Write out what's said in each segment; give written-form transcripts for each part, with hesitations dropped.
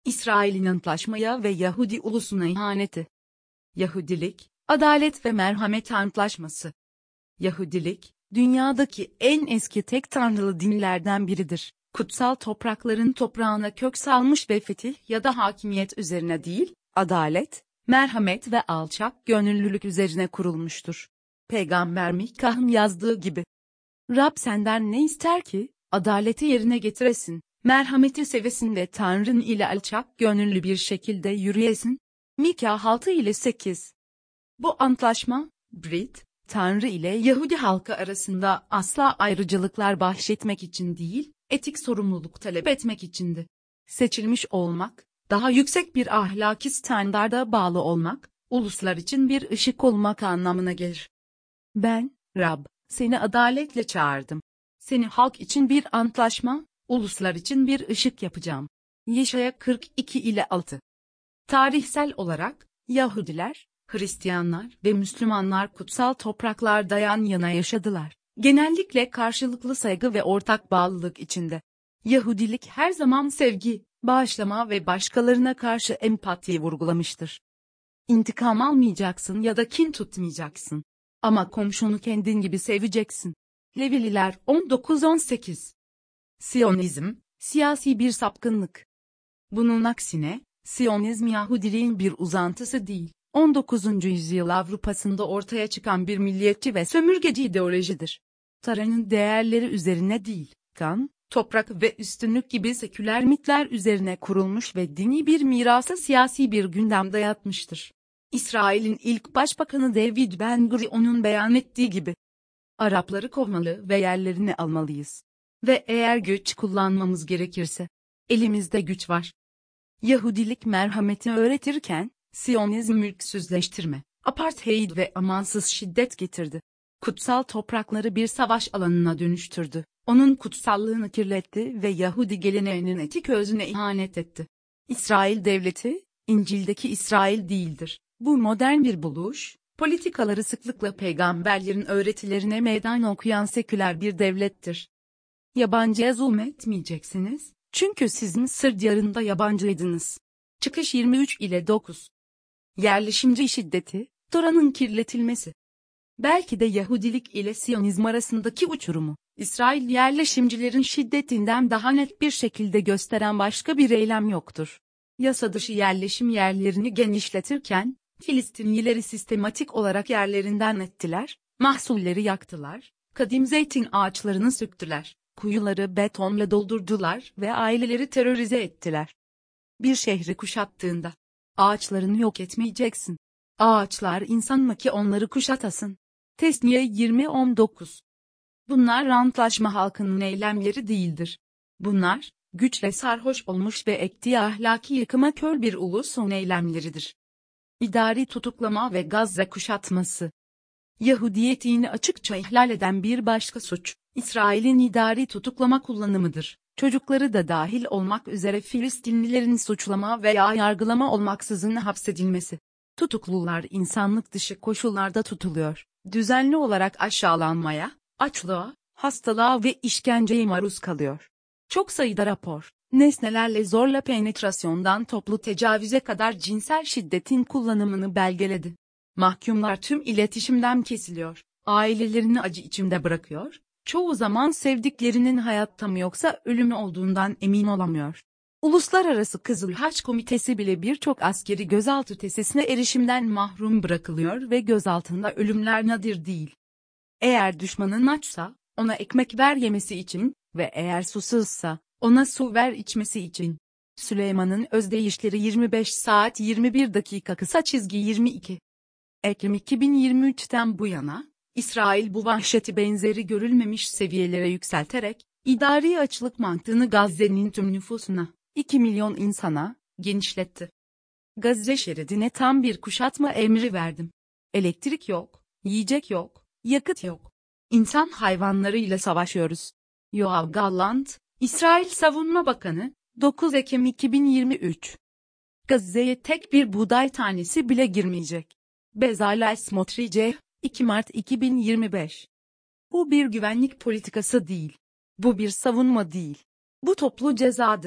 İsrail'in antlaşmaya ve Yahudi ulusuna ihaneti. Yahudilik, adalet ve merhamet antlaşması. Yahudilik, dünyadaki en eski tek tanrılı dinlerden biridir. Kutsal toprakların toprağına kök salmış ve fetih ya da hakimiyet üzerine değil, adalet, merhamet ve alçak gönüllülük üzerine kurulmuştur. Peygamber Mika'nın yazdığı gibi. Rab senden ne ister ki? Adaleti yerine getiresin, merhameti sevesin ve Tanrın ile alçak gönüllü bir şekilde yürüyesin. Mika 6-8. Bu antlaşma, Brit, Tanrı ile Yahudi halkı arasında asla ayrıcalıklar bahşetmek için değil, etik sorumluluk talep etmek içindi. Seçilmiş olmak, daha yüksek bir ahlaki standarda bağlı olmak, uluslar için bir ışık olmak anlamına gelir. Ben, Rab, seni adaletle çağırdım. Seni halk için bir antlaşma, uluslar için bir ışık yapacağım. Yeşaya 42-6. Tarihsel olarak, Yahudiler, Hristiyanlar ve Müslümanlar kutsal topraklarda yan yana yaşadılar. Genellikle karşılıklı saygı ve ortak bağlılık içinde. Yahudilik her zaman sevgi, bağışlama ve başkalarına karşı empatiyi vurgulamıştır. İntikam almayacaksın ya da kin tutmayacaksın. Ama komşunu kendin gibi seveceksin. Levililer 19-18. Siyonizm, siyasi bir sapkınlık. Bunun aksine, Siyonizm Yahudiliğin bir uzantısı değil, 19. yüzyıl Avrupa'sında ortaya çıkan bir milliyetçi ve sömürgeci ideolojidir. Tanrı'nın değerleri üzerine değil, kan, toprak ve üstünlük gibi seküler mitler üzerine kurulmuş ve dini bir mirası siyasi bir gündem dayatmıştır. İsrail'in ilk başbakanı David Ben-Gurion'un beyan ettiği gibi, Arapları kovmalı ve yerlerini almalıyız. Ve eğer güç kullanmamız gerekirse, elimizde güç var. Yahudilik merhameti öğretirken, Siyonizm mülksüzleştirme, apartheid ve amansız şiddet getirdi. Kutsal toprakları bir savaş alanına dönüştürdü, onun kutsallığını kirletti ve Yahudi geleneğinin etik özüne ihanet etti. İsrail devleti, İncil'deki İsrail değildir. Bu modern bir buluş, politikaları sıklıkla peygamberlerin öğretilerine meydan okuyan seküler bir devlettir. Yabancıya zulmetmeyeceksiniz, çünkü siz Mısır diyarında yabancıydınız. Çıkış 23-9. Yerleşimci şiddeti, Tora'nın kirletilmesi. Belki de Yahudilik ile Siyonizm arasındaki uçurumu, İsrail yerleşimcilerin şiddetinden daha net bir şekilde gösteren başka bir eylem yoktur. Yasa dışı yerleşim yerlerini genişletirken, Filistinlileri sistematik olarak yerlerinden ettiler, mahsulleri yaktılar, kadim zeytin ağaçlarını söktüler, kuyuları betonla doldurdular ve aileleri terörize ettiler. Bir şehri kuşattığında, ağaçlarını yok etmeyeceksin. Ağaçlar insan mı ki onları kuşatasın? Tesniye 20-19. Bunlar antlaşma halkının eylemleri değildir. Bunlar, güçle sarhoş olmuş ve ektiği ahlaki yıkıma kör bir ulusun eylemleridir. İdari tutuklama ve Gazze kuşatması. Yahudiyetini açıkça ihlal eden bir başka suç, İsrail'in idari tutuklama kullanımıdır. Çocukları da dahil olmak üzere Filistinlilerin suçlama veya yargılama olmaksızın hapsedilmesi. Tutuklular insanlık dışı koşullarda tutuluyor, düzenli olarak aşağılanmaya, açlığa, hastalığa ve işkenceye maruz kalıyor. Çok sayıda rapor, nesnelerle zorla penetrasyondan toplu tecavüze kadar cinsel şiddetin kullanımını belgeledi. Mahkumlar tüm iletişimden kesiliyor, ailelerini acı içinde bırakıyor, çoğu zaman sevdiklerinin hayatta mı yoksa ölümü olduğundan emin olamıyor. Uluslararası Kızıl Haç Komitesi bile birçok askeri gözaltı tesisine erişimden mahrum bırakılıyor ve gözaltında ölümler nadir değil. Eğer düşmanın açsa, ona ekmek ver yemesi için ve eğer susuzsa, ona su ver içmesi için. Süleyman'ın özdeyişleri 25 saat 21 dakika kısa çizgi 22. Ekim 2023'ten bu yana, İsrail bu vahşeti benzeri görülmemiş seviyelere yükselterek, idari açlık mantığını Gazze'nin tüm nüfusuna, 2 milyon insana, genişletti. Gazze şeridine tam bir kuşatma emri verdim. Elektrik yok, yiyecek yok, yakıt yok. İnsan hayvanlarıyla savaşıyoruz. Yoav Gallant, İsrail Savunma Bakanı, 9 Ekim 2023. Gazze'ye tek bir buğday tanesi bile girmeyecek. Bezalel Smotrich, 2 Mart 2025. Bu bir güvenlik politikası değil. Bu bir savunma değil. Bu toplu cezadır.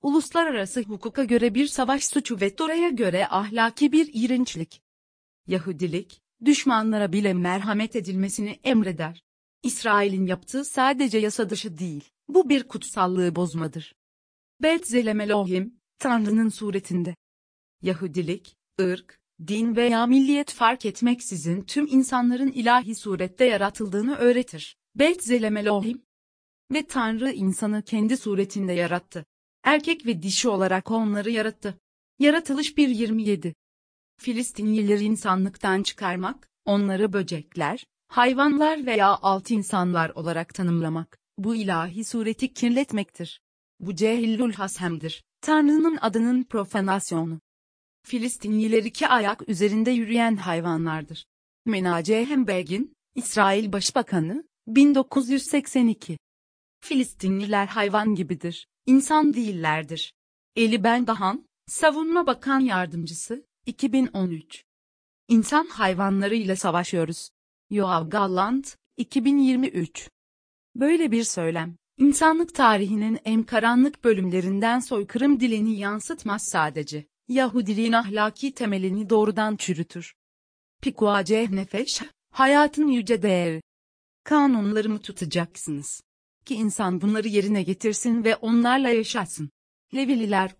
uluslararası hukuka göre bir savaş suçu ve Tora'ya göre ahlaki bir iğrençlik. Yahudilik, düşmanlara bile merhamet edilmesini emreder. İsrail'in yaptığı sadece yasa dışı değil, bu bir kutsallığı bozmadır. Betzelem Elohim, Tanrı'nın suretinde. Yahudilik, ırk, din veya milliyet fark etmeksizin tüm insanların ilahi surette yaratıldığını öğretir. Betzelem Elohim ve Tanrı insanı kendi suretinde yarattı. Erkek ve dişi olarak onları yarattı. Yaratılış 1:27. Filistinlileri insanlıktan çıkarmak, onları böcekler, hayvanlar veya alt insanlar olarak tanımlamak, bu ilahi sureti kirletmektir. Bu cehillül hasemdir, Tanrı'nın adının profanasyonu. Filistinliler iki ayak üzerinde yürüyen hayvanlardır. Menahem Begin, İsrail Başbakanı, 1982. Filistinliler hayvan gibidir, insan değillerdir. Eli Bendahan, Savunma Bakan Yardımcısı, 2013. İnsan hayvanlarıyla savaşıyoruz. Yoav Gallant, 2023. Böyle bir söylem, insanlık tarihinin en karanlık bölümlerinden soykırım dilini yansıtmaz sadece, Yahudiliğin ahlaki temelini doğrudan çürütür. Pikuaceh nefeş, hayatın yüce değeri. Kanunlarımı tutacaksınız. Ki insan bunları yerine getirsin ve onlarla yaşasın. Levililer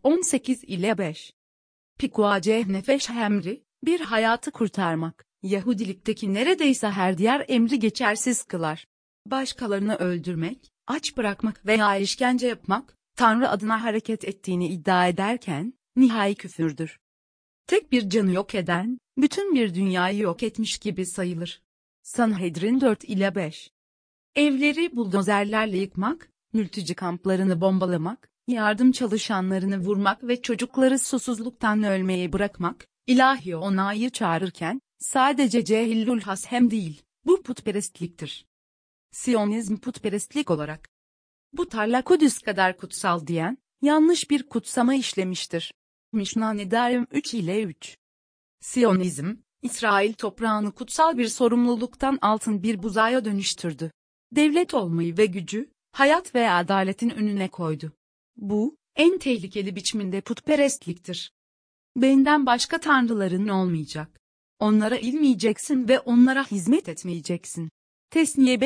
18-5. Pikuaceh nefeş emri, bir hayatı kurtarmak, Yahudilikteki neredeyse her diğer emri geçersiz kılar. Başkalarını öldürmek, aç bırakmak veya işkence yapmak, Tanrı adına hareket ettiğini iddia ederken, nihai küfürdür. Tek bir canı yok eden, bütün bir dünyayı yok etmiş gibi sayılır. Sanhedrin 4-5. Evleri buldozerlerle yıkmak, mülteci kamplarını bombalamak, yardım çalışanlarını vurmak ve çocukları susuzluktan ölmeye bırakmak, ilahi onayı çağırırken, sadece cehillül hasem değil, bu putperestliktir. Siyonizm putperestlik olarak. Bu tarla Kudüs kadar kutsal diyen, yanlış bir kutsama işlemiştir. Mişna Nedarim 3-3. Siyonizm, İsrail toprağını kutsal bir sorumluluktan altın bir buzağıya dönüştürdü. Devlet olmayı ve gücü, hayat ve adaletin önüne koydu. Bu, en tehlikeli biçiminde putperestliktir. Benden başka tanrıların olmayacak. Onlara ilmeyeceksin ve onlara hizmet etmeyeceksin. Tesniye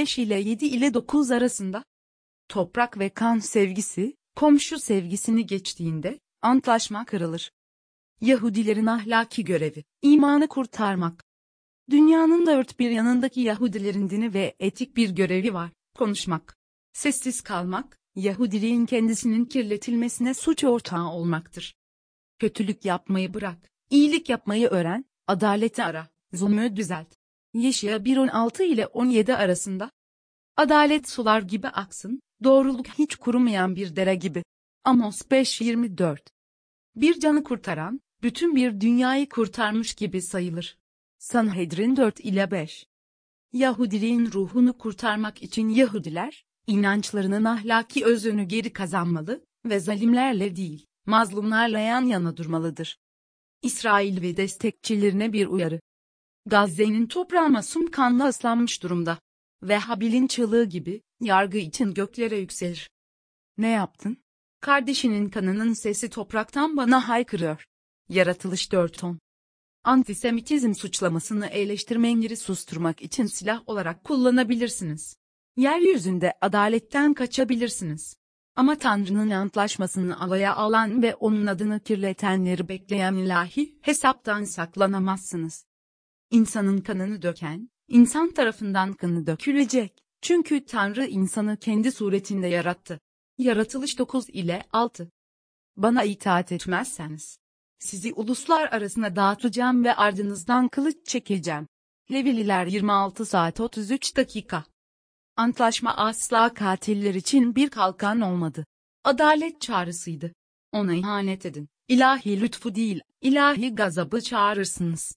5-7-9 arasında. Toprak ve kan sevgisi, komşu sevgisini geçtiğinde, antlaşma kırılır. Yahudilerin ahlaki görevi, imanı kurtarmak. Dünyanın dört bir yanındaki Yahudilerin dini ve etik bir görevi var, konuşmak. Sessiz kalmak, Yahudiliğin kendisinin kirletilmesine suç ortağı olmaktır. Kötülük yapmayı bırak, iyilik yapmayı öğren, adaleti ara, zulmü düzelt. Yeşaya 1:16 ile 17 arasında. Adalet sular gibi aksın, doğruluk hiç kurumayan bir dere gibi. Amos 5:24. Bir canı kurtaran, bütün bir dünyayı kurtarmış gibi sayılır. Sanhedrin 4-5. Yahudiliğin ruhunu kurtarmak için Yahudiler, inançlarının ahlaki özünü geri kazanmalı ve zalimlerle değil, mazlumlarla yan yana durmalıdır. İsrail ve destekçilerine bir uyarı. Gazze'nin toprağı masum kanla ıslanmış durumda. Ve Habil'in çığlığı gibi, yargı için göklere yükselir. Ne yaptın? Kardeşinin kanının sesi topraktan bana haykırıyor. Yaratılış 4:10. Antisemitizm suçlamasını eleştirmenleri susturmak için silah olarak kullanabilirsiniz. Yeryüzünde adaletten kaçabilirsiniz. Ama Tanrı'nın antlaşmasını alaya alan ve onun adını kirletenleri bekleyen ilahi hesaptan saklanamazsınız. İnsanın kanını döken, insan tarafından kanı dökülecek. Çünkü Tanrı insanı kendi suretinde yarattı. Yaratılış 9-6. Bana itaat etmezseniz, sizi uluslar arasına dağıtacağım ve ardınızdan kılıç çekeceğim. Levililer 26 saat 33 dakika. Antlaşma asla katiller için bir kalkan olmadı. Adalet çağrısıydı. Ona ihanet edin. İlahi lütfu değil, ilahi gazabı çağırırsınız.